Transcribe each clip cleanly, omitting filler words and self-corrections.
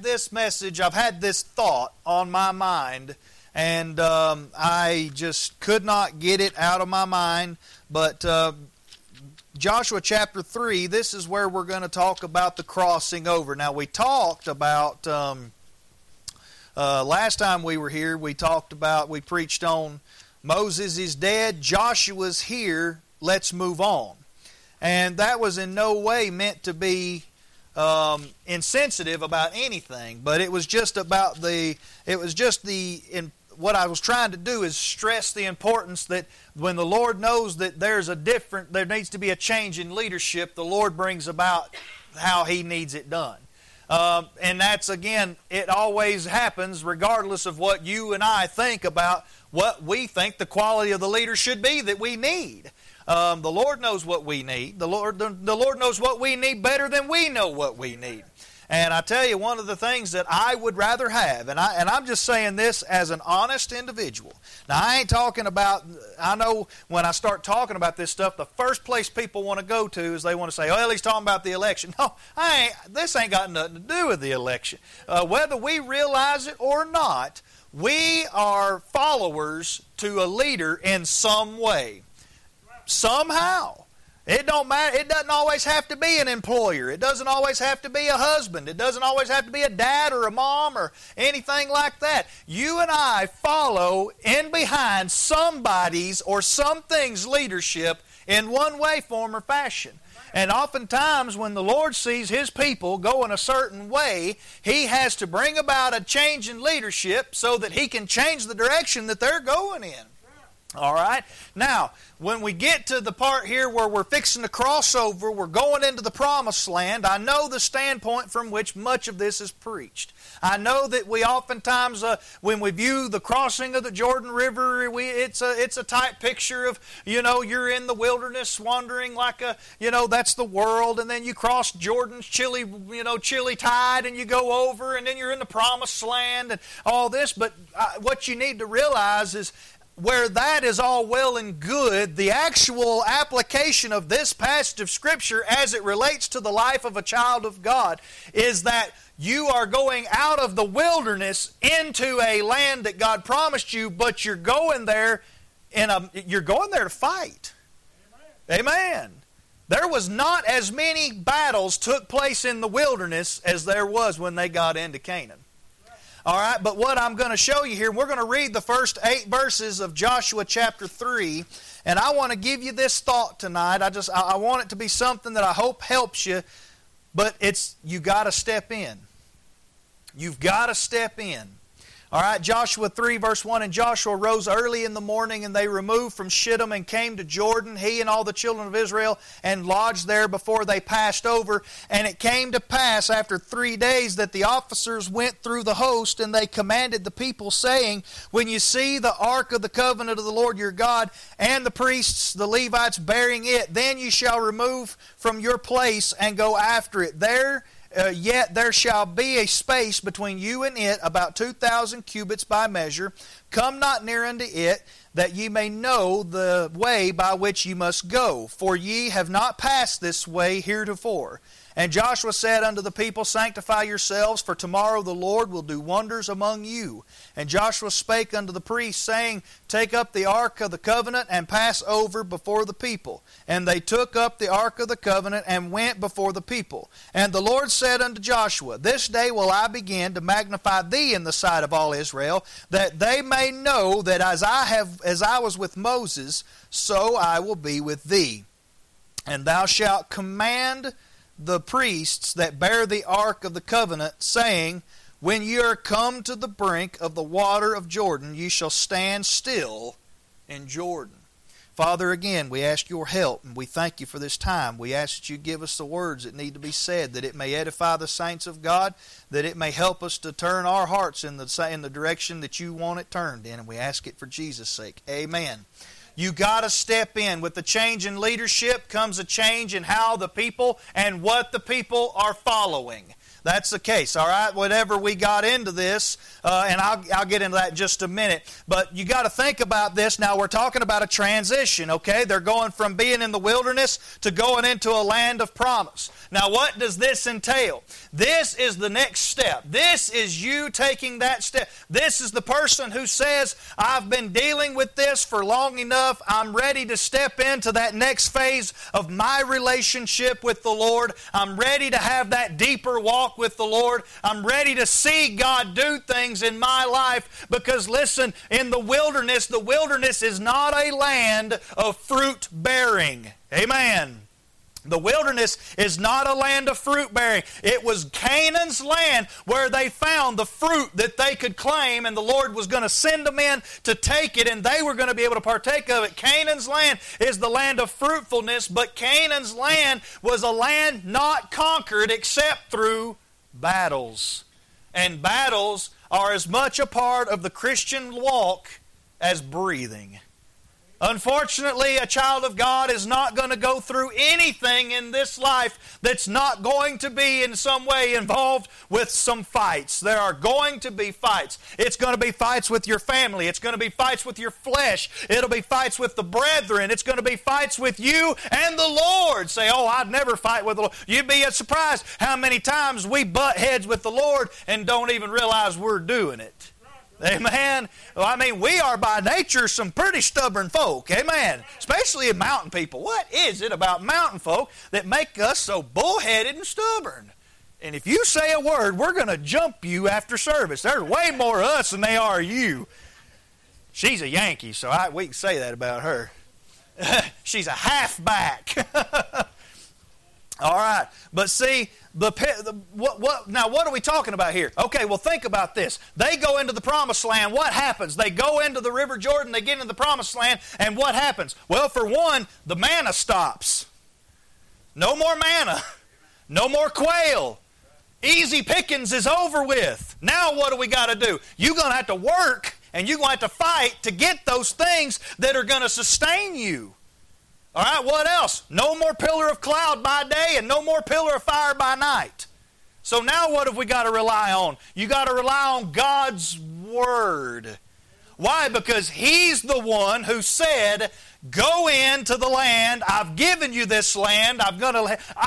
this message, I've had this thought on my mind, and I just could not get it out of my mind. But Joshua chapter 3, this is where we're going to talk about the crossing over. Now, we talked about, last time we were here, we preached on Moses is dead, Joshua's here, let's move on. And that was in no way meant to be insensitive about anything, but it was just about what I was trying to do is stress the importance that when the Lord knows that there needs to be a change in leadership, the Lord brings about how He needs it done. And that's, again, it always happens regardless of what you and I think about what we think the quality of the leader should be that we need. The Lord knows what we need. The Lord knows what we need better than we know what we need. And I tell you, one of the things that I would rather have, and I'm just saying this as an honest individual. Now, I ain't talking about, I know when I start talking about this stuff, the first place people want to go to is they want to say, well, he's talking about the election. No, this ain't got nothing to do with the election. Whether we realize it or not, we are followers to a leader in some way. Somehow. It don't matter. It doesn't always have to be an employer. It doesn't always have to be a husband. It doesn't always have to be a dad or a mom or anything like that. You and I follow in behind somebody's or something's leadership in one way, form, or fashion. And oftentimes when the Lord sees His people go in a certain way, He has to bring about a change in leadership so that He can change the direction that they're going in. All right? Now, when we get to the part here where we're fixing to cross over, we're going into the promised land, I know the standpoint from which much of this is preached. I know that we oftentimes, when we view the crossing of the Jordan River, it's a type picture of, you're in the wilderness wandering like that's the world, and then you cross Jordan's chilly tide, and you go over, and then you're in the promised land, and all this. But what you need to realize is, where that is all well and good, the actual application of this passage of Scripture as it relates to the life of a child of God is that you are going out of the wilderness into a land that God promised you, but you're going there to fight. Amen. There was not as many battles took place in the wilderness as there was when they got into Canaan. All right, but what I'm going to show you here, we're going to read the first 8 verses of Joshua chapter 3, and I want to give you this thought tonight. I want it to be something that I hope helps you, but you got to step in. You've got to step in. All right, Joshua 3, verse 1, and Joshua rose early in the morning, and they removed from Shittim and came to Jordan, he and all the children of Israel, and lodged there before they passed over. And it came to pass after 3 days that the officers went through the host, and they commanded the people, saying, when you see the ark of the covenant of the Lord your God, and the priests, the Levites, bearing it, then you shall remove from your place and go after it. Yet there shall be a space between you and it, about 2,000 cubits by measure. Come not near unto it, that ye may know the way by which ye must go. For ye have not passed this way heretofore. And Joshua said unto the people, sanctify yourselves, for tomorrow the Lord will do wonders among you. And Joshua spake unto the priests, saying, take up the ark of the covenant, and pass over before the people. And they took up the ark of the covenant, and went before the people. And the Lord said unto Joshua, this day will I begin to magnify thee in the sight of all Israel, that they may know that as I was with Moses, so I will be with thee. And thou shalt command the priests that bear the ark of the covenant, saying, when ye are come to the brink of the water of Jordan, ye shall stand still in Jordan. Father, again, we ask your help, and we thank you for this time. We ask that you give us the words that need to be said, that it may edify the saints of God, that it may help us to turn our hearts in the direction that you want it turned in, and we ask it for Jesus' sake. Amen. You got to step in. With the change in leadership comes a change in how the people and what the people are following. that's the case, all right? Whenever we got into this, and I'll get into that in just a minute, but you got to think about this. Now, we're talking about a transition, okay? They're going from being in the wilderness to going into a land of promise. Now, what does this entail? This is the next step. This is you taking that step. This is the person who says, I've been dealing with this for long enough. I'm ready to step into that next phase of my relationship with the Lord. I'm ready to have that deeper walk with the Lord. I'm ready to see God do things in my life because, listen, in the wilderness is not a land of fruit bearing. Amen. The wilderness is not a land of fruit bearing. It was Canaan's land where they found the fruit that they could claim, and the Lord was going to send them in to take it, and they were going to be able to partake of it. Canaan's land is the land of fruitfulness, but Canaan's land was a land not conquered except through battles. And battles are as much a part of the Christian walk as breathing. Unfortunately, a child of God is not going to go through anything in this life that's not going to be in some way involved with some fights. There are going to be fights. It's going to be fights with your family. It's going to be fights with your flesh. It'll be fights with the brethren. It's going to be fights with you and the Lord. Say, oh, I'd never fight with the Lord. You'd be surprised how many times we butt heads with the Lord and don't even realize we're doing it. Amen. Well, I mean, we are by nature some pretty stubborn folk. Amen. Especially mountain people. What is it about mountain folk that make us so bullheaded and stubborn? And if you say a word, we're going to jump you after service. There's way more of us than they are you. She's a Yankee, so we can say that about her. She's a halfback. All right. But see, now what are we talking about here? Okay, well, think about this. They go into the promised land. What happens? They go into the River Jordan. They get into the promised land. And what happens? Well, for one, the manna stops. No more manna. No more quail. Easy pickings is over with. Now what do we got to do? You're going to have to work, and you're going to have to fight to get those things that are going to sustain you. All right, what else? No more pillar of cloud by day and no more pillar of fire by night. So now what have we got to rely on? You got to rely on God's Word. Why? Because He's the one who said, go into the land. I've given you this land. I'm going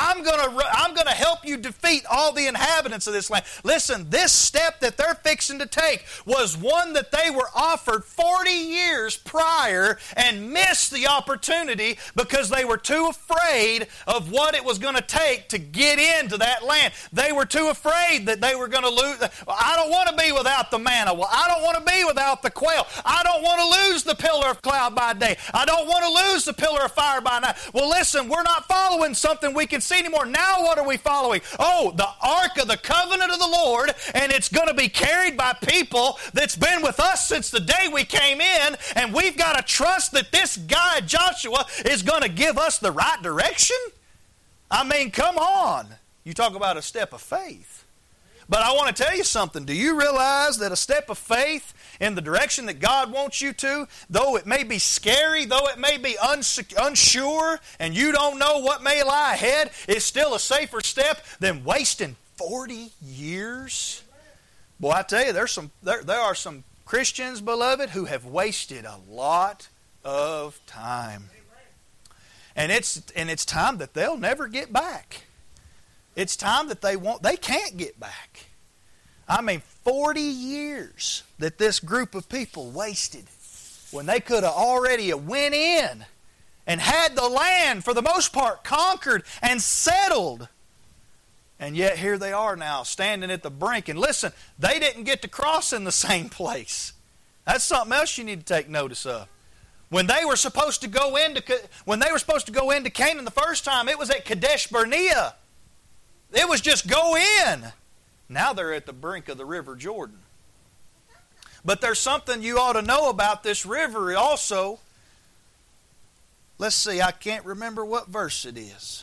to help you defeat all the inhabitants of this land. Listen, this step that they're fixing to take was one that they were offered 40 years prior and missed the opportunity because they were too afraid of what it was going to take to get into that land. They were too afraid that they were going to lose. I don't want to be without the manna. Well, I don't want to be without the quail. I don't want to lose the pillar of cloud by day. I don't want to lose the pillar of fire by night. Well, listen, we're not following something we can see anymore. Now what are we following? Oh, the Ark of the Covenant of the Lord, and it's going to be carried by people that's been with us since the day we came in, and we've got to trust that this guy, Joshua, is going to give us the right direction? I mean, come on. You talk about a step of faith. But I want to tell you something. Do you realize that a step of faith in the direction that God wants you to, though it may be scary, though it may be unsure, and you don't know what may lie ahead, is still a safer step than wasting 40 years? Boy, I tell you, there are some Christians, beloved, who have wasted a lot of time. And it's time that they'll never get back. It's time that they can't get back. I mean, 40 years that this group of people wasted when they could have already went in and had the land, for the most part, conquered and settled. And yet here they are now, standing at the brink. And listen, they didn't get to cross in the same place. That's something else you need to take notice of. When they were supposed to go into Canaan the first time, it was at Kadesh Barnea. It was just go in. Now they're at the brink of the River Jordan. But there's something you ought to know about this river also. Let's see, I can't remember what verse it is.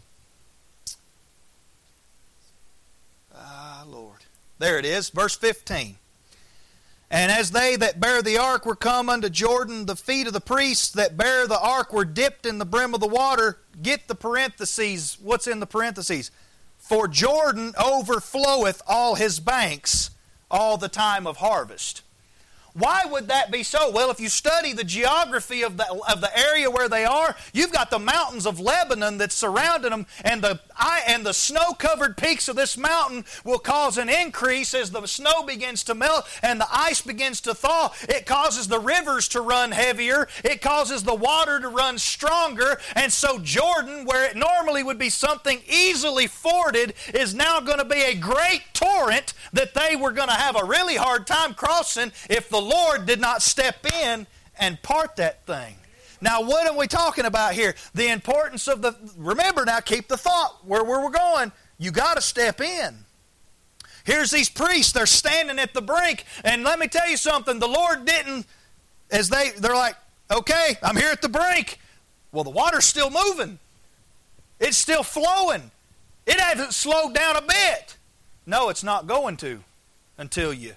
Lord. There it is, verse 15. And as they that bear the ark were come unto Jordan, the feet of the priests that bear the ark were dipped in the brim of the water. Get the parentheses. What's in the parentheses? For Jordan overfloweth all his banks all the time of harvest. Why would that be so? Well, if you study the geography of the area where they are, you've got the mountains of Lebanon that's surrounding them, and the snow-covered peaks of this mountain will cause an increase as the snow begins to melt and the ice begins to thaw. It causes the rivers to run heavier. It causes the water to run stronger. And so Jordan, where it normally would be something easily forded, is now going to be a great torrent that they were going to have a really hard time crossing if the Lord did not step in and part that thing. Now, what are we talking about here? The importance of remember now, keep the thought where we're going. You got to step in. Here's these priests, they're standing at the brink, and let me tell you something, the Lord didn't, they're like, okay, I'm here at the brink. Well, the water's still moving. It's still flowing. It hasn't slowed down a bit. No, it's not going to until you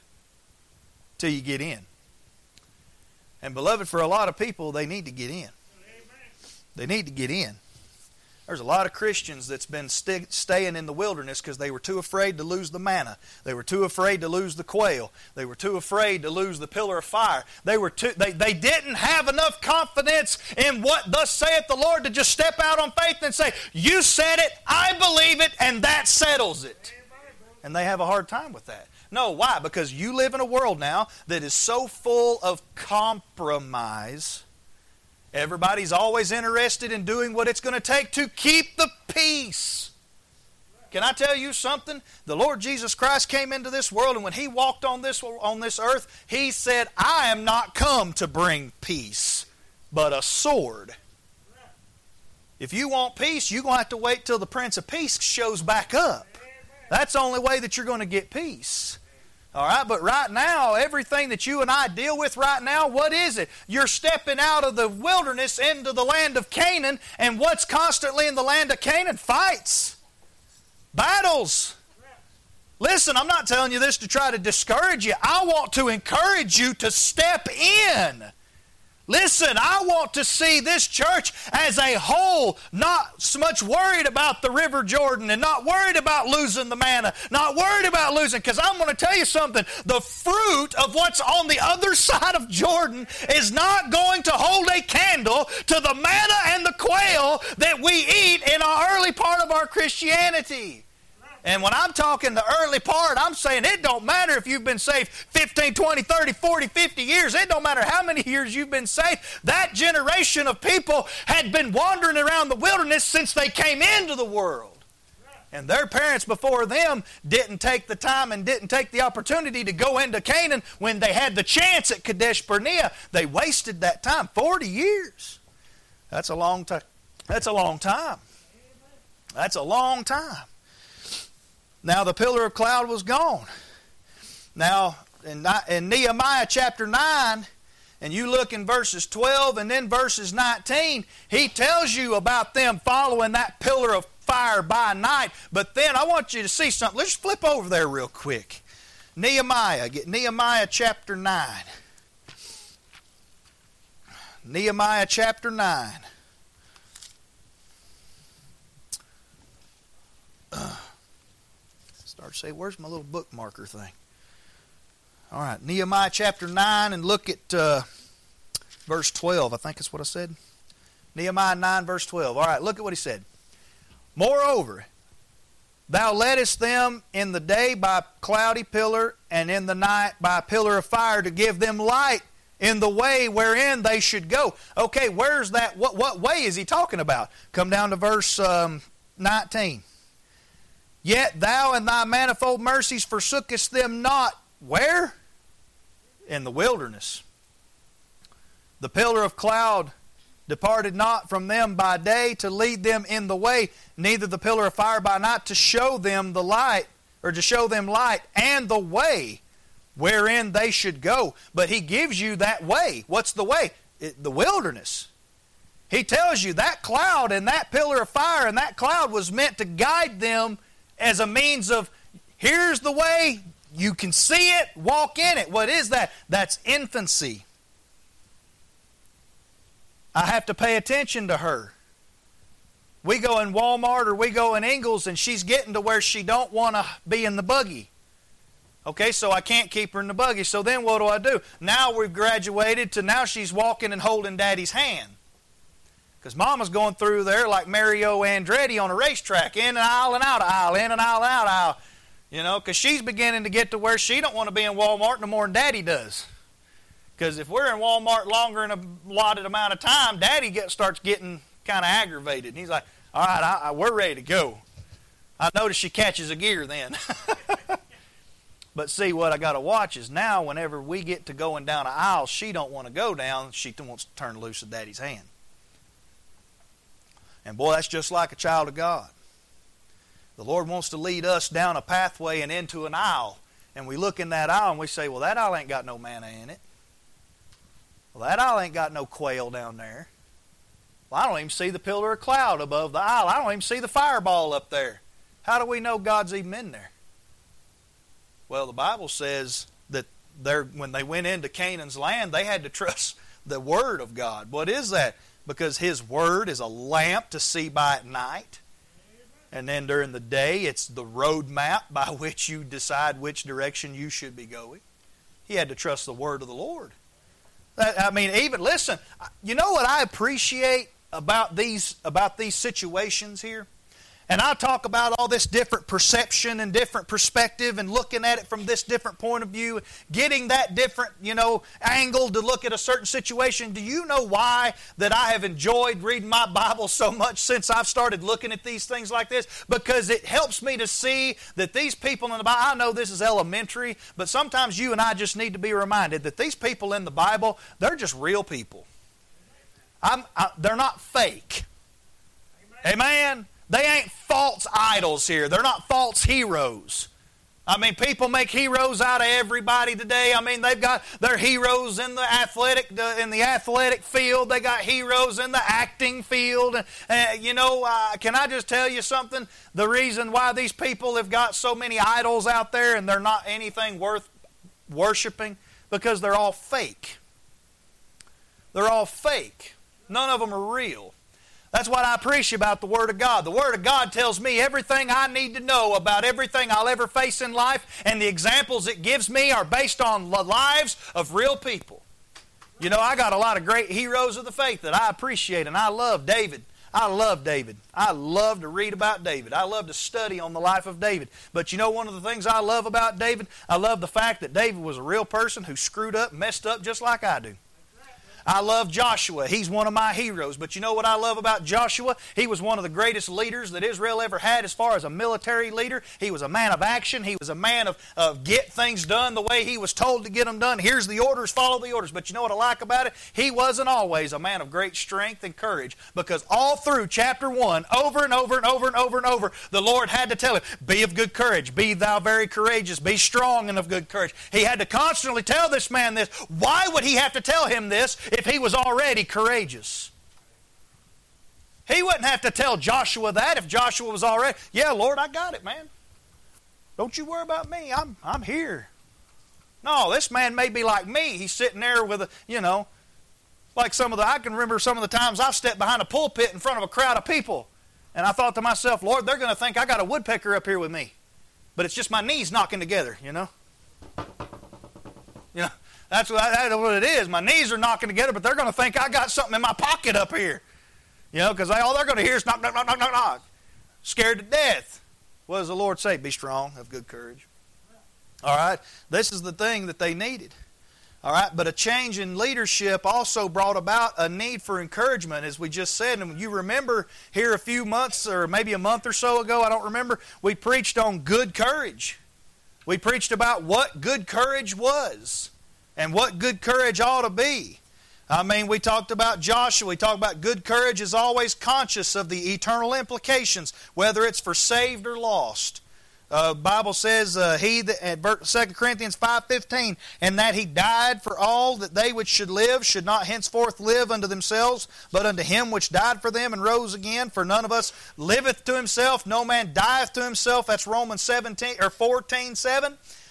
get in. And beloved, for a lot of people, they need to get in. They need to get in. There's a lot of Christians that's been staying in the wilderness because they were too afraid to lose the manna. They were too afraid to lose the quail. They were too afraid to lose the pillar of fire. They didn't have enough confidence in what thus saith the Lord to just step out on faith and say, you said it, I believe it, and that settles it. And they have a hard time with that. No, why? Because you live in a world now that is so full of compromise. Everybody's always interested in doing what it's going to take to keep the peace. Can I tell you something? The Lord Jesus Christ came into this world, and when He walked on this earth, He said, I am not come to bring peace, but a sword. If you want peace, you're going to have to wait till the Prince of Peace shows back up. That's the only way that you're going to get peace. All right, but right now, everything that you and I deal with right now, what is it? You're stepping out of the wilderness into the land of Canaan, and what's constantly in the land of Canaan? Fights. Battles. Listen, I'm not telling you this to try to discourage you. I want to encourage you to step in. Listen, I want to see this church as a whole not so much worried about the River Jordan and not worried about losing the manna, not worried about losing, because I'm going to tell you something. The fruit of what's on the other side of Jordan is not going to hold a candle to the manna and the quail that we eat in our early part of our Christianity. And when I'm talking the early part, I'm saying it don't matter if you've been saved 15, 20, 30, 40, 50 years. It don't matter how many years you've been saved. That generation of people had been wandering around the wilderness since they came into the world. And their parents before them didn't take the time and didn't take the opportunity to go into Canaan when they had the chance at Kadesh Barnea. They wasted that time. 40 years. That's a long time. That's a long time. That's a long time. Now the pillar of cloud was gone. Now in Nehemiah chapter 9, and you look in verses 12 and then verses 19, he tells you about them following that pillar of fire by night. But then I want you to see something. Let's flip over there real quick. Nehemiah. Get Nehemiah chapter 9. Nehemiah chapter 9. Start to say, where's my little bookmarker thing? All right, Nehemiah chapter 9, and look at verse 12. I think that's what I said. Nehemiah 9, verse 12. All right, look at what he said. Moreover, thou leddest them in the day by a cloudy pillar, and in the night by a pillar of fire, to give them light in the way wherein they should go. Okay, where's that? What way is he talking about? Come down to verse 19. Yet thou in thy manifold mercies forsookest them not. Where? In the wilderness. The pillar of cloud departed not from them by day to lead them in the way, neither the pillar of fire by night to show them the light, or to show them light and the way wherein they should go. But he gives you that way. What's the way? The wilderness. He tells you that cloud and that pillar of fire and that cloud was meant to guide them as a means of, here's the way, you can see it, walk in it. What is that? That's infancy. I have to pay attention to her. We go in Walmart or we go in Ingles and she's getting to where she don't want to be in the buggy. Okay, so I can't keep her in the buggy. So then what do? Now we've graduated to now she's walking and holding Daddy's hand. Because Mama's going through there like Mario Andretti on a racetrack, in and aisle and out aisle, in and aisle and out aisle. You know, because she's beginning to get to where she don't want to be in Walmart no more than Daddy does. Because if we're in Walmart longer than a allotted amount of time, Daddy starts getting kind of aggravated. And he's like, all right, we're ready to go. I notice she catches a gear then. But see, what I got to watch is now whenever we get to going down an aisle, she don't want to go down. She wants to turn loose of Daddy's hand. And boy, that's just like a child of God. The Lord wants to lead us down a pathway and into an aisle. And we look in that aisle and we say, well, that aisle ain't got no manna in it. Well, that aisle ain't got no quail down there. Well, I don't even see the pillar of cloud above the aisle. I don't even see the fireball up there. How do we know God's even in there? Well, the Bible says that when they went into Canaan's land, they had to trust the Word of God. What is that? Because His Word is a lamp to see by at night. And then during the day, it's the road map by which you decide which direction you should be going. He had to trust the Word of the Lord. I mean, even, listen, you know what I appreciate about these situations here? And I talk about all this different perception and different perspective and looking at it from this different point of view, getting that different, angle to look at a certain situation. Do you know why that I have enjoyed reading my Bible so much since I've started looking at these things like this? Because it helps me to see that these people in the Bible, I know this is elementary, but sometimes you and I just need to be reminded that these people in the Bible, they're just real people. They're not fake. Amen? They ain't false idols here. They're not false heroes. I mean, people make heroes out of everybody today. I mean, they've got their heroes in the athletic field. They got heroes in the acting field. Can I just tell you something? The reason why these people have got so many idols out there and they're not anything worth worshiping, because they're all fake. They're all fake. None of them are real. That's what I appreciate about the Word of God. The Word of God tells me everything I need to know about everything I'll ever face in life, and the examples it gives me are based on the lives of real people. I got a lot of great heroes of the faith that I appreciate, and I love David. I love David. I love to read about David. I love to study on the life of David. But one of the things I love about David, I love the fact that David was a real person who screwed up, messed up just like I do. I love Joshua. He's one of my heroes. But you know what I love about Joshua? He was one of the greatest leaders that Israel ever had as far as a military leader. He was a man of action. He was a man of get things done the way he was told to get them done. Here's the orders, follow the orders. But you know what I like about it? He wasn't always a man of great strength and courage, because all through chapter 1, over and over and over and over and over, the Lord had to tell him, be of good courage, be thou very courageous, be strong and of good courage. He had to constantly tell this man this. Why would he have to tell him this if he was already courageous? He wouldn't have to tell Joshua that if Joshua was already, yeah, Lord, I got it, man. Don't you worry about me. I'm here. No, this man may be like me. He's sitting there with like I can remember some of the times I've stepped behind a pulpit in front of a crowd of people, and I thought to myself, Lord, they're going to think I got a woodpecker up here with me. But it's just my knees knocking together, That's what it is. My knees are knocking together, but they're going to think I got something in my pocket up here. Because all they're going to hear is knock, knock, knock, knock, knock, knock. Scared to death. What does the Lord say? Be strong, have good courage. All right? This is the thing that they needed. All right? But a change in leadership also brought about a need for encouragement, as we just said. And you remember here a few months, or maybe a month or so ago, I don't remember, we preached on good courage. We preached about what good courage was and what good courage ought to be. I mean, we talked about Joshua. We talked about good courage is always conscious of the eternal implications, whether it's for saved or lost. Bible says, 2 Corinthians 5:15, and that he died for all, that they which should live should not henceforth live unto themselves, but unto him which died for them and rose again. For none of us liveth to himself, no man dieth to himself. That's Romans 14:7.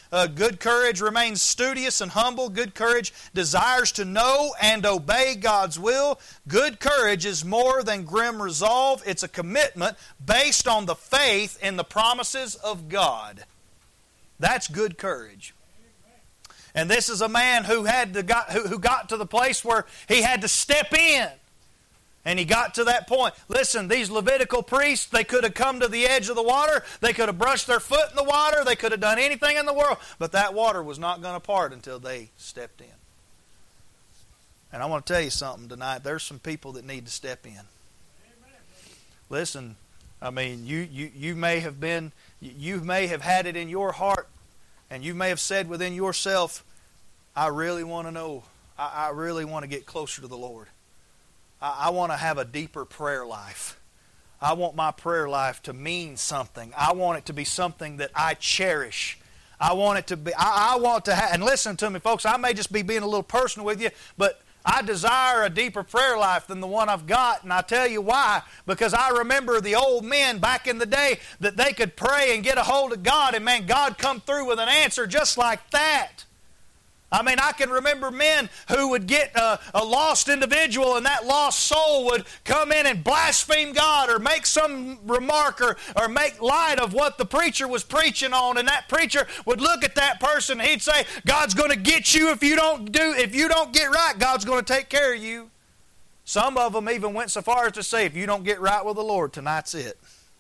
Good courage remains studious and humble. Good courage desires to know and obey God's will. Good courage is more than grim resolve. It's a commitment based on the faith in the promises of God. That's good courage. And this is a man who got to the place where he had to step in. And he got to that point. Listen, these Levitical priests, they could have come to the edge of the water. They could have brushed their foot in the water. They could have done anything in the world. But that water was not going to part until they stepped in. And I want to tell you something tonight. There's some people that need to step in. Listen, I mean, you may have had it in your heart, and you may have said within yourself, I really want to know. I really want to get closer to the Lord. I want to have a deeper prayer life. I want my prayer life to mean something. I want it to be something that I cherish. I want it to be, I want to have, and listen to me folks, I may just be being a little personal with you, but I desire a deeper prayer life than the one I've got, and I tell you why. Because I remember the old men back in the day that they could pray and get a hold of God, and man, God come through with an answer just like that. I mean, I can remember men who would get a lost individual, and that lost soul would come in and blaspheme God or make some remark or make light of what the preacher was preaching on, and that preacher would look at that person and he'd say, God's going to get you if you don't get right. God's going to take care of you. Some of them even went so far as to say, if you don't get right with the Lord, tonight's it.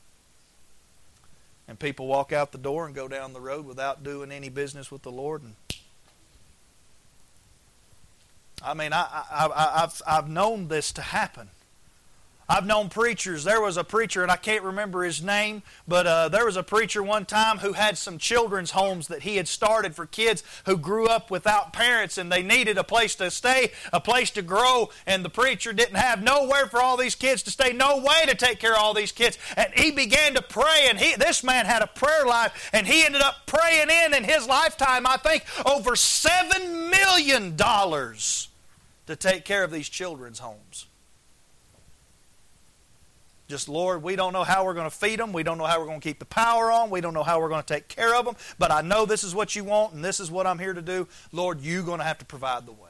And people walk out the door and go down the road without doing any business with the Lord. And I mean, I've known this to happen. I've known preachers. There was a preacher, and I can't remember his name, but there was a preacher one time who had some children's homes that he had started for kids who grew up without parents, and they needed a place to stay, a place to grow, and the preacher didn't have nowhere for all these kids to stay, no way to take care of all these kids. And he began to pray, and this man had a prayer life, and he ended up praying in his lifetime, I think, over $7 million to take care of these children's homes. Just, Lord, we don't know how we're going to feed them. We don't know how we're going to keep the power on. We don't know how we're going to take care of them. But I know this is what you want, and this is what I'm here to do. Lord, you're going to have to provide the way.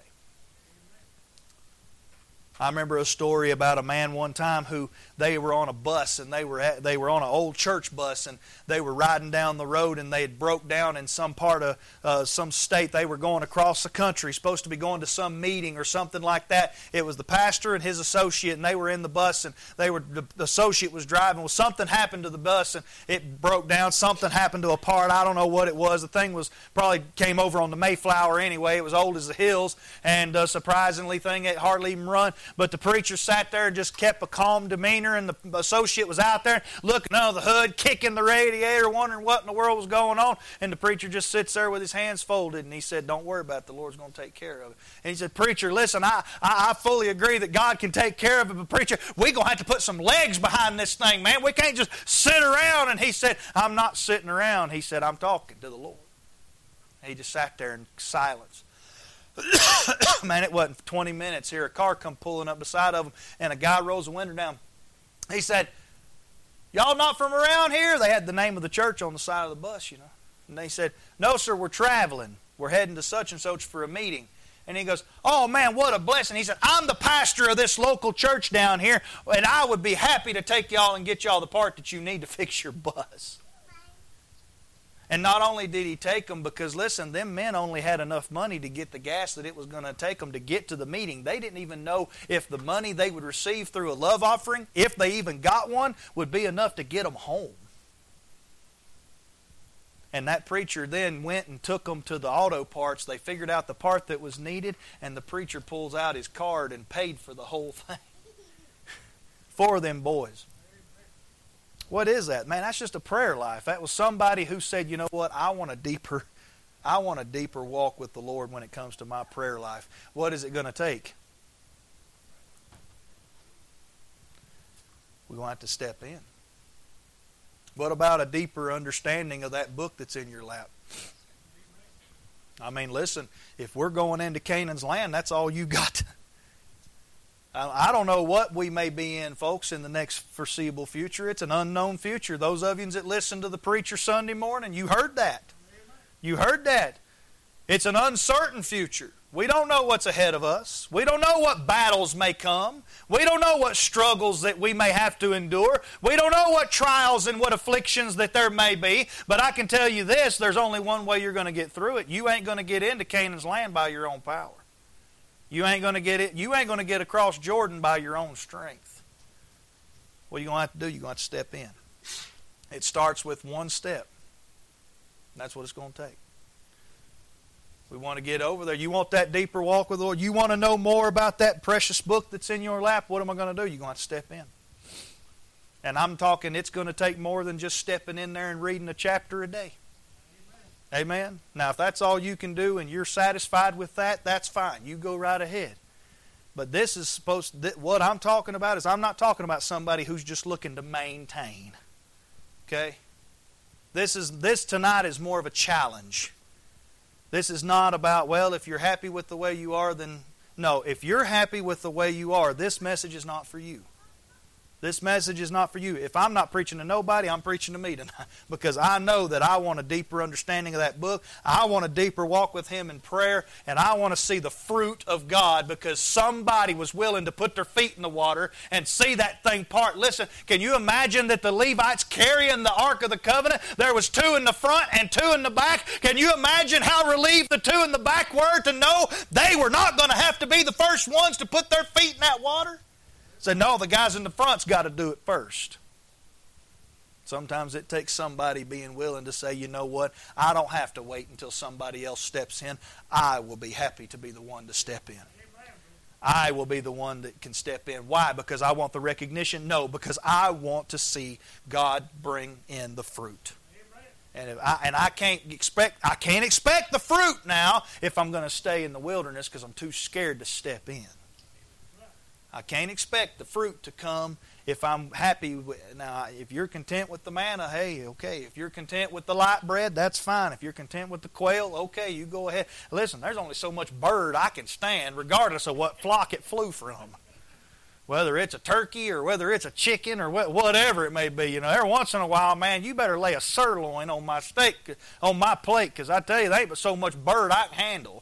I remember a story about a man one time who they were on a bus, and they were on an old church bus, and they were riding down the road, and they had broke down in some part of some state. They were going across the country, supposed to be going to some meeting or something like that. It was the pastor and his associate, and they were in the bus, and the associate was driving. Well, something happened to the bus, and it broke down. Something happened to a part. I don't know what it was. The thing was probably came over on the Mayflower anyway. It was old as the hills, and surprisingly, thing it hardly even run. But the preacher sat there and just kept a calm demeanor, and the associate was out there looking under the hood, kicking the radiator, wondering what in the world was going on. And the preacher just sits there with his hands folded, and he said, don't worry about it. The Lord's going to take care of it. And he said, preacher, listen, I fully agree that God can take care of it, but preacher, we're going to have to put some legs behind this thing, man. We can't just sit around. And he said, I'm not sitting around. He said, I'm talking to the Lord. And he just sat there in silence. Man, it wasn't 20 minutes here. A car come pulling up beside of him, and a guy rolls the window down. He said, y'all not from around here? They had the name of the church on the side of the bus, you know. And they said, no, sir, we're traveling. We're heading to such and such for a meeting. And he goes, oh, man, what a blessing. He said, I'm the pastor of this local church down here, and I would be happy to take y'all and get y'all the part that you need to fix your bus. And not only did he take them, because listen, them men only had enough money to get the gas that it was going to take them to get to the meeting. They didn't even know if the money they would receive through a love offering, if they even got one, would be enough to get them home. And that preacher then went and took them to the auto parts. They figured out the part that was needed, and the preacher pulls out his card and paid for the whole thing for them boys. What is that? Man, that's just a prayer life. That was somebody who said, you know what, I want a deeper walk with the Lord when it comes to my prayer life. What is it going to take? We're going to have to step in. What about a deeper understanding of that book that's in your lap? I mean, listen, if we're going into Canaan's land, that's all you got. I don't know what we may be in, folks, in the next foreseeable future. It's an unknown future. Those of you that listen to the preacher Sunday morning, you heard that. You heard that. It's an uncertain future. We don't know what's ahead of us. We don't know what battles may come. We don't know what struggles that we may have to endure. We don't know what trials and what afflictions that there may be. But I can tell you this, there's only one way you're going to get through it. You ain't going to get into Canaan's land by your own power. You ain't going to get it. You ain't going to get across Jordan by your own strength. What are you going to have to do? You're going to have to step in. It starts with one step. That's what it's going to take. We want to get over there. You want that deeper walk with the Lord? You want to know more about that precious book that's in your lap? What am I going to do? You're going to have to step in. And I'm talking it's going to take more than just stepping in there and reading a chapter a day. Amen? Now, if that's all you can do and you're satisfied with that, that's fine. You go right ahead. But this is what I'm talking about is I'm not talking about somebody who's just looking to maintain. Okay? This tonight is more of a challenge. This is not about, well, if you're happy with the way you are, then... No, if you're happy with the way you are, this message is not for you. This message is not for you. If I'm not preaching to nobody, I'm preaching to me tonight. Because I know that I want a deeper understanding of that book. I want a deeper walk with Him in prayer. And I want to see the fruit of God because somebody was willing to put their feet in the water and see that thing part. Listen, can you imagine that the Levites carrying the Ark of the Covenant, there was 2 in the front and 2 in the back? Can you imagine how relieved the 2 in the back were to know they were not going to have to be the first ones to put their feet in that water? Say, no, the guys in the front's got to do it first. Sometimes it takes somebody being willing to say, you know what, I don't have to wait until somebody else steps in. I will be happy to be the one to step in. I will be the one that can step in. Why? Because I want the recognition? No, because I want to see God bring in the fruit. And I can't expect the fruit now if I'm going to stay in the wilderness because I'm too scared to step in. I can't expect the fruit to come if I'm happy with... Now, if you're content with the manna, hey, okay. If you're content with the light bread, that's fine. If you're content with the quail, okay, you go ahead. Listen, there's only so much bird I can stand regardless of what flock it flew from. Whether it's a turkey or whether it's a chicken or whatever it may be. You know, every once in a while, man, you better lay a sirloin on my steak, on my plate, because I tell you, there ain't but so much bird I can handle.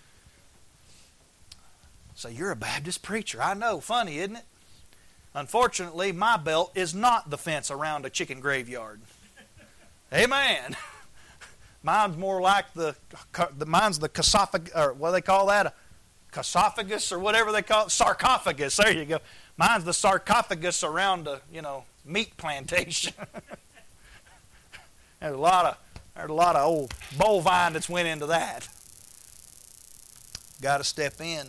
So you're a Baptist preacher. I know. Funny, isn't it? Unfortunately, my belt is not the fence around a chicken graveyard. Amen. Mine's more like mine's the casophagus, or what do they call that? A casophagus or whatever they call it? Sarcophagus. There you go. Mine's the sarcophagus around a, meat plantation. There's a lot of old bovine that's went into that. Got to step in.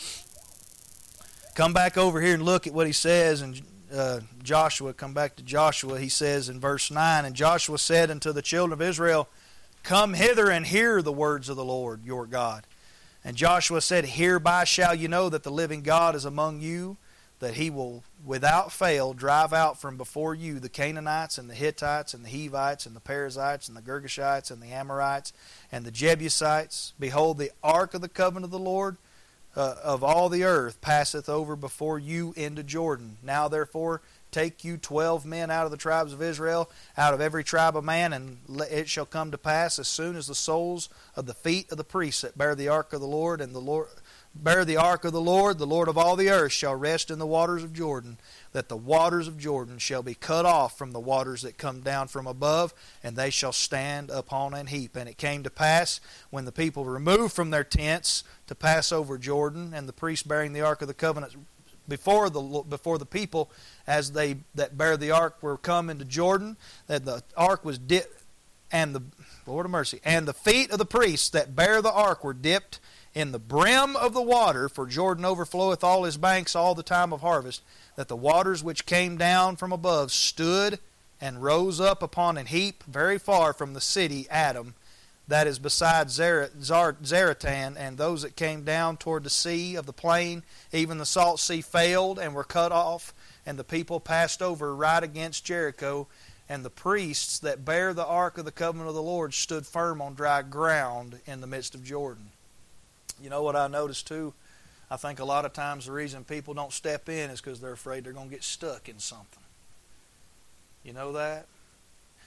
Come back over here and look at what he says in Joshua. Come back to Joshua. He says in verse 9, And Joshua said unto the children of Israel, Come hither and hear the words of the Lord your God. And Joshua said, Hereby shall you know that the living God is among you, that He will without fail drive out from before you the Canaanites and the Hittites and the Hivites and the Perizzites and the Girgashites and the Amorites and the Jebusites. Behold, the ark of the covenant of the Lord of all the earth passeth over before you into Jordan. Now therefore take you 12 men out of the tribes of Israel, out of every tribe of man, and it shall come to pass as soon as the soles of the feet of the priests that bear the ark of the Lord and the Lord the Lord of all the earth shall rest in the waters of Jordan, that the waters of Jordan shall be cut off from the waters that come down from above, and they shall stand upon an heap. And it came to pass, when the people removed from their tents to pass over Jordan, and the priests bearing the ark of the covenant before the people, as they that bear the ark were come into Jordan, that the ark was dipped, and the Lord of mercy, and the feet of the priests that bear the ark were dipped in the brim of the water, for Jordan overfloweth all his banks all the time of harvest, that the waters which came down from above stood and rose up upon an heap very far from the city Adam, that is beside Zaratan, and those that came down toward the sea of the plain, even the salt sea failed and were cut off, and the people passed over right against Jericho, and the priests that bear the ark of the covenant of the Lord stood firm on dry ground in the midst of Jordan. You know what I noticed too? I think a lot of times the reason people don't step in is because they're afraid they're going to get stuck in something. You know that?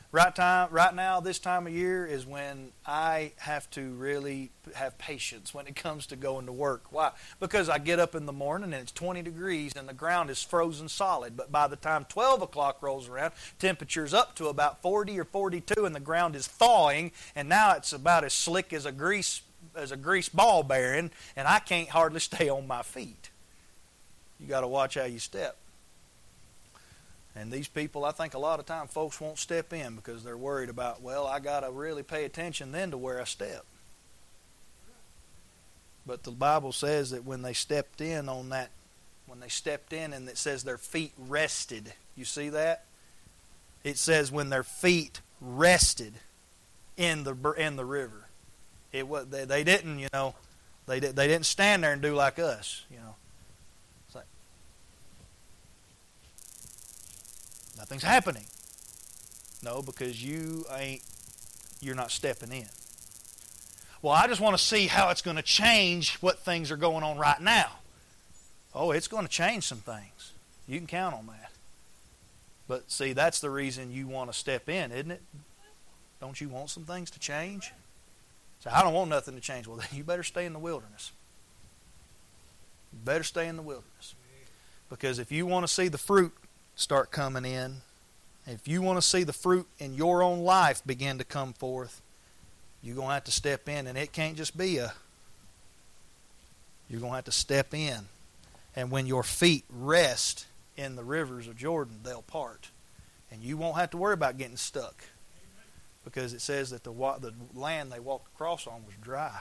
Right now, this time of year is when I have to really have patience when it comes to going to work. Why? Because I get up in the morning and it's 20 degrees and the ground is frozen solid. But by the time 12 o'clock rolls around, temperature's up to about 40 or 42 and the ground is thawing, and now it's about as slick as a grease ball bearing, and I can't hardly stay on my feet. You got to watch how you step. And these people, I think a lot of time folks won't step in because they're worried about, well, I got to really pay attention then to where I step. But the Bible says that when they stepped in and it says their feet rested. You see that? It says when their feet rested in the river. They didn't, they didn't stand there and do like us, It's like nothing's happening. No, because you're not stepping in. Well, I just want to see how it's going to change what things are going on right now. Oh, it's going to change some things. You can count on that. But see, that's the reason you want to step in, isn't it? Don't you want some things to change? So I don't want nothing to change. Well, then you better stay in the wilderness. You better stay in the wilderness. Because if you want to see the fruit start coming in, if you want to see the fruit in your own life begin to come forth, you're going to have to step in. And it can't just be you're going to have to step in. And when your feet rest in the rivers of Jordan, they'll part. And you won't have to worry about getting stuck. Because it says that the land they walked across on was dry.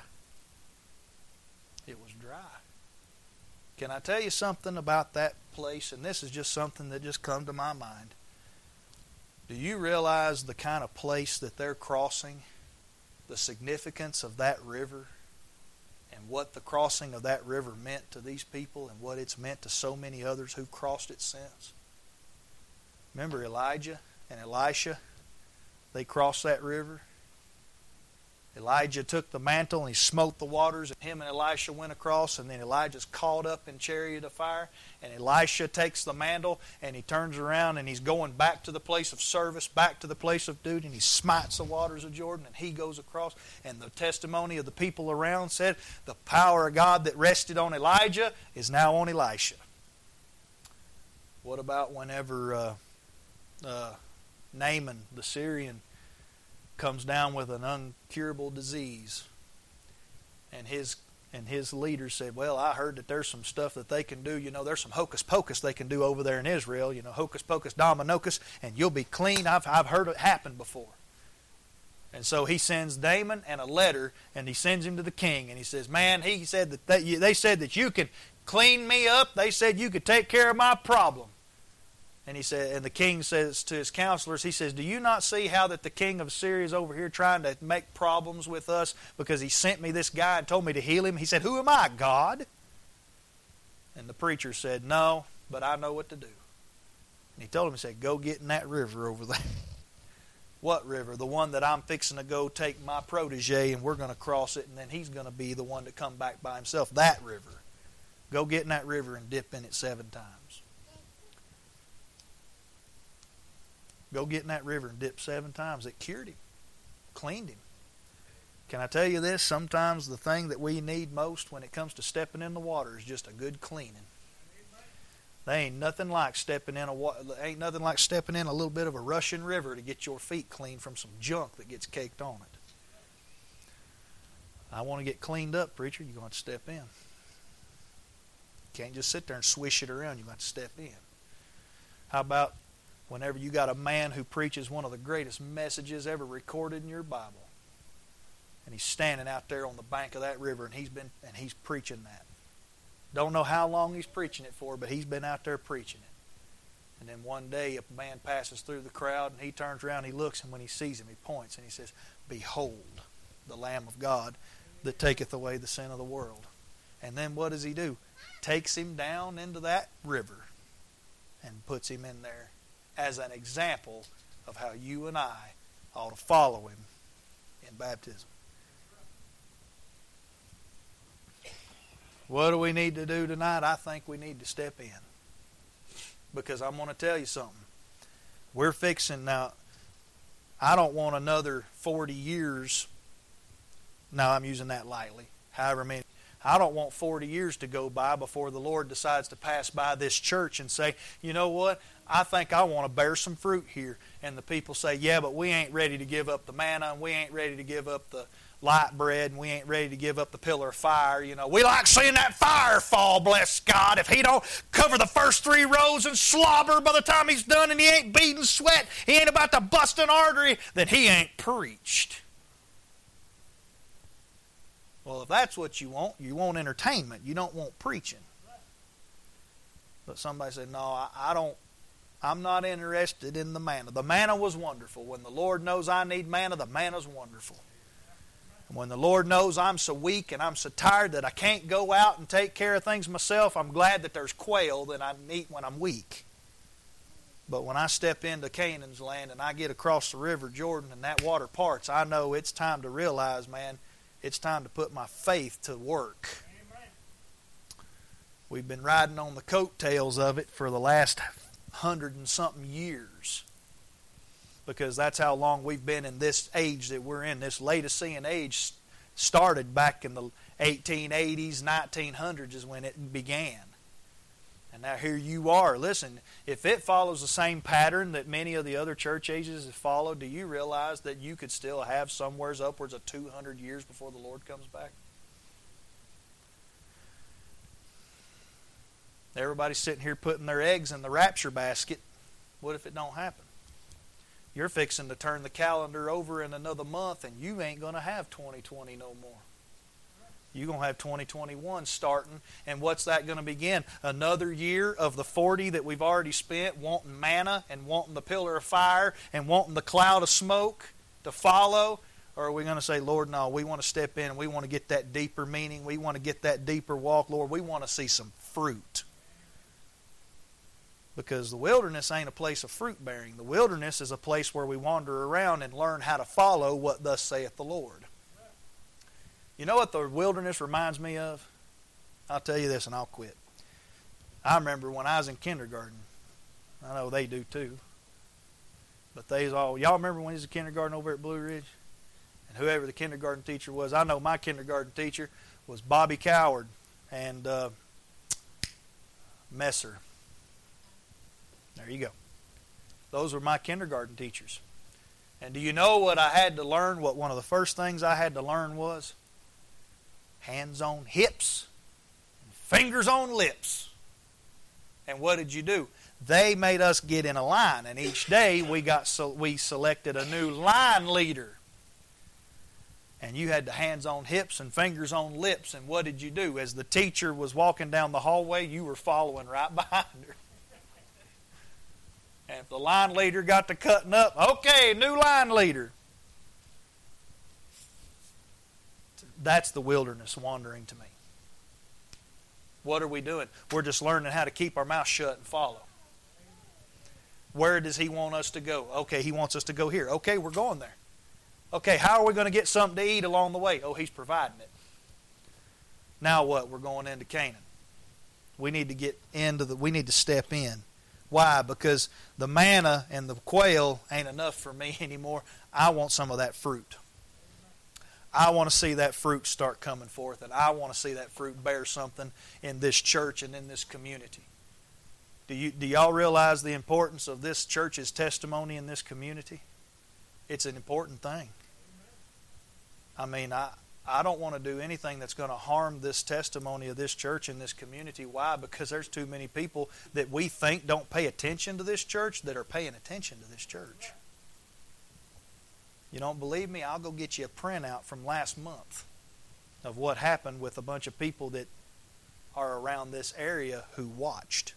It was dry. Can I tell you something about that place? And this is just something that just come to my mind. Do you realize the kind of place that they're crossing? The significance of that river? And what the crossing of that river meant to these people and what it's meant to so many others who crossed it since? Remember Elijah and Elisha? They crossed that river. Elijah took the mantle and he smote the waters, and him and Elisha went across, and then Elijah's caught up in chariot of fire, and Elisha takes the mantle and he turns around and he's going back to the place of service, back to the place of duty, and he smites the waters of Jordan and he goes across, and the testimony of the people around said the power of God that rested on Elijah is now on Elisha. What about whenever Naaman the Syrian comes down with an uncurable disease, and his leaders said, well, I heard that there's some stuff that they can do, there's some hocus pocus they can do over there in Israel, hocus pocus dominocus, and you'll be clean. I've heard it happen before. And so he sends Naaman and a letter, and he sends him to the king, and he says, man, he said that they said that you could clean me up. They said you could take care of my problem. And he said, and the king says to his counselors, he says, do you not see how that the king of Syria is over here trying to make problems with us because he sent me this guy and told me to heal him? He said, who am I, God? And the preacher said, no, but I know what to do. And he told him, he said, go get in that river over there. What river? The one that I'm fixing to go take my protege and we're going to cross it, and then he's going to be the one to come back by himself. That river. Go get in that river and dip in it 7 times. Go get in that river and dip 7 times. It cured him. Cleaned him. Can I tell you this? Sometimes the thing that we need most when it comes to stepping in the water is just a good cleaning. There ain't nothing like stepping in a little bit of a rushing river to get your feet clean from some junk that gets caked on it. I want to get cleaned up, preacher. You're going to step in. You can't just sit there and swish it around. You're going to step in. How about whenever you got a man who preaches one of the greatest messages ever recorded in your Bible, and he's standing out there on the bank of that river, and he's preaching that. Don't know how long he's preaching it for, but he's been out there preaching it. And then one day a man passes through the crowd, and he turns around, he looks, and when he sees him, he points and he says, behold the Lamb of God that taketh away the sin of the world. And then what does he do? Takes him down into that river and puts him in there as an example of how you and I ought to follow him in baptism. What do we need to do tonight? I think we need to step in. Because I'm going to tell you something. We're fixing now. I don't want another 40 years. No, I'm using that lightly. However many. I don't want 40 years to go by before the Lord decides to pass by this church and say, you know what, I think I want to bear some fruit here. And the people say, yeah, but we ain't ready to give up the manna, and we ain't ready to give up the light bread, and we ain't ready to give up the pillar of fire. You know, we like seeing that fire fall, bless God. If he don't cover the first 3 rows and slobber by the time he's done, and he ain't beating sweat, he ain't about to bust an artery, then he ain't preached. Well, if that's what you want entertainment. You don't want preaching. But somebody said, no, I'm not interested in the manna. The manna was wonderful. When the Lord knows I need manna, the manna's wonderful. And when the Lord knows I'm so weak and I'm so tired that I can't go out and take care of things myself, I'm glad that there's quail that I eat when I'm weak. But when I step into Canaan's land and I get across the river Jordan and that water parts, I know it's time to realize, man, it's time to put my faith to work. Amen. We've been riding on the coattails of it for the last 100 and something years, because that's how long we've been in this age that we're in. This Laodicean age started back in the 1880s, 1900s is when it began. And now here you are. Listen, if it follows the same pattern that many of the other church ages have followed, do you realize that you could still have somewheres upwards of 200 years before the Lord comes back? Everybody's sitting here putting their eggs in the rapture basket. What if it don't happen? You're fixing to turn the calendar over in another month, and you ain't going to have 2020 no more. You're going to have 2021 starting, and what's that going to begin? Another year of the 40 that we've already spent wanting manna and wanting the pillar of fire and wanting the cloud of smoke to follow? Or are we going to say, Lord, no, we want to step in and we want to get that deeper meaning. We want to get that deeper walk. Lord, we want to see some fruit. Because the wilderness ain't a place of fruit bearing. The wilderness is a place where we wander around and learn how to follow what thus saith the Lord. You know what the wilderness reminds me of? I'll tell you this and I'll quit. I remember when I was in kindergarten. I know they do too. But y'all remember when he was in kindergarten over at Blue Ridge? And whoever the kindergarten teacher was, I know my kindergarten teacher was Bobby Coward and Messer. There you go. Those were my kindergarten teachers. And do you know what I had to learn? What one of the first things I had to learn was? Hands on hips, and fingers on lips. And what did you do? They made us get in a line, and each day we selected a new line leader. And you had the hands on hips and fingers on lips. And what did you do? As the teacher was walking down the hallway, you were following right behind her. And if the line leader got to cutting up, okay, new line leader. That's the wilderness wandering to me. What are we doing? We're just learning how to keep our mouth shut and follow. Where does he want us to go? Okay, he wants us to go here. Okay, we're going there. Okay, how are we going to get something to eat along the way? Oh, he's providing it. Now what? We're going into Canaan. We need to step in. Why? Because the manna and the quail ain't enough for me anymore. I want some of that fruit. I want to see that fruit start coming forth, and I want to see that fruit bear something in this church and in this community. Do y'all realize the importance of this church's testimony in this community? It's an important thing. I mean, I don't want to do anything that's going to harm this testimony of this church and this community. Why? Because there's too many people that we think don't pay attention to this church that are paying attention to this church. You don't believe me? I'll go get you a printout from last month of what happened with a bunch of people that are around this area who watched.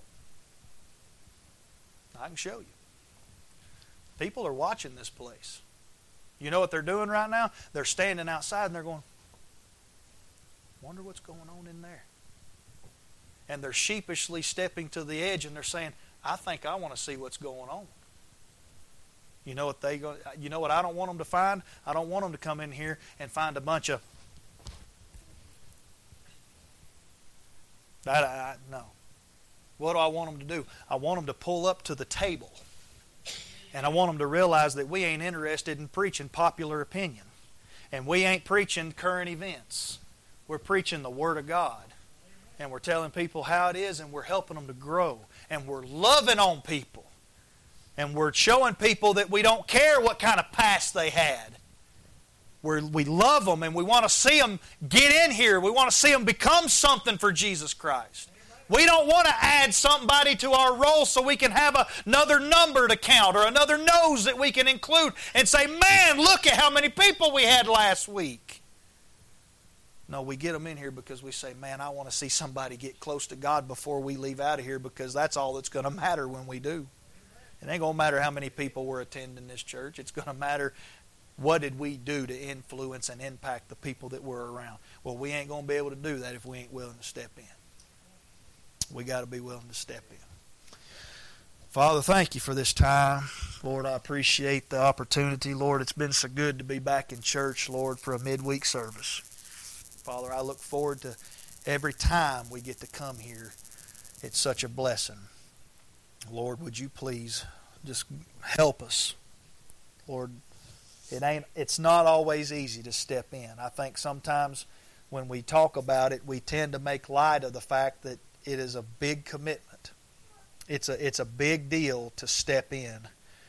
I can show you. People are watching this place. You know what they're doing right now? They're standing outside and they're going, wonder what's going on in there. And they're sheepishly stepping to the edge and they're saying, I think I want to see what's going on. You know what I don't want them to find? I don't want them to come in here and find a bunch of no. What do I want them to do? I want them to pull up to the table And I want them to realize that we ain't interested in preaching popular opinion. And we ain't preaching current events. We're preaching the Word of God. And we're telling people how it is, and we're helping them to grow. And we're loving on people. And we're showing people that we don't care what kind of past they had. We love them, and we want to see them get in here. We want to see them become something for Jesus Christ. We don't want to add somebody to our roll so we can have another number to count or another nose that we can include and say, man, look at how many people we had last week. No, we get them in here because we say, man, I want to see somebody get close to God before we leave out of here, because that's all that's going to matter when we do. It ain't going to matter how many people were attending this church. It's going to matter what did we do to influence and impact the people that were around. Well, we ain't going to be able to do that if we ain't willing to step in. We got to be willing to step in. Father, thank you for this time. Lord, I appreciate the opportunity. Lord, it's been so good to be back in church, Lord, for a midweek service. Father, I look forward to every time we get to come here. It's such a blessing. Lord, would you please just help us? Lord, it's not always easy to step in. I think sometimes when we talk about it, we tend to make light of the fact that it is a big commitment. It's a big deal to step in.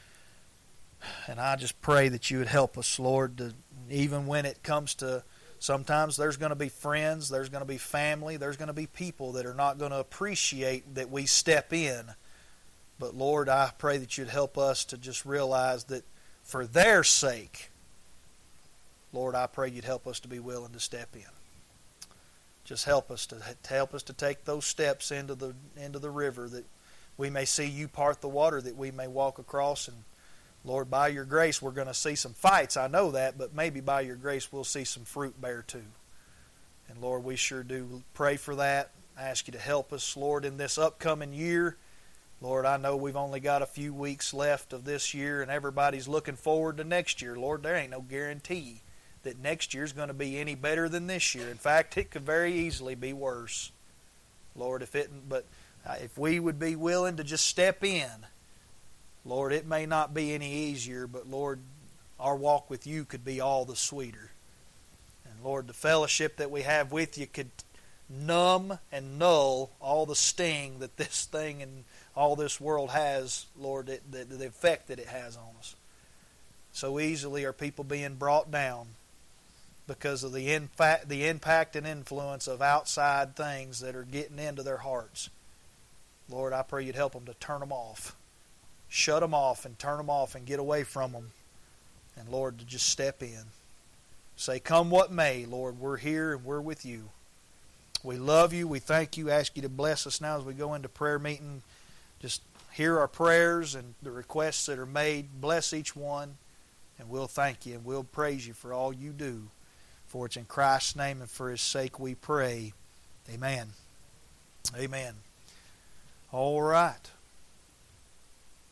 And I just pray that you would help us, Lord, to, even when it comes to, sometimes there's going to be friends, there's going to be family, there's going to be people that are not going to appreciate that we step in. But Lord, I pray that you'd help us to just realize that for their sake, Lord, I pray you'd help us to be willing to step in. Just help us to take those steps into the river, that we may see you part the water, that we may walk across. And Lord, by your grace, we're going to see some fights. I know that, but maybe by your grace, we'll see some fruit bear too. And Lord, we sure do pray for that. I ask you to help us, Lord, in this upcoming year. Lord, I know we've only got a few weeks left of this year, and everybody's looking forward to next year. Lord, there ain't no guarantee that next year's going to be any better than this year. In fact, it could very easily be worse. Lord, if we would be willing to just step in, Lord, it may not be any easier, but Lord, our walk with you could be all the sweeter. And Lord, the fellowship that we have with you could numb and null all the sting that this thing and all this world has, Lord, the effect that it has on us. So easily are people being brought down because of the impact and influence of outside things that are getting into their hearts. Lord, I pray you'd help them to turn them off. Shut them off and turn them off and get away from them. And Lord, to just step in. Say, come what may, Lord, we're here and we're with you. We love you. We thank you. Ask you to bless us now as we go into prayer meeting. Just hear our prayers and the requests that are made. Bless each one. And we'll thank you and we'll praise you for all you do. For it's in Christ's name and for his sake we pray. Amen. Amen. All right.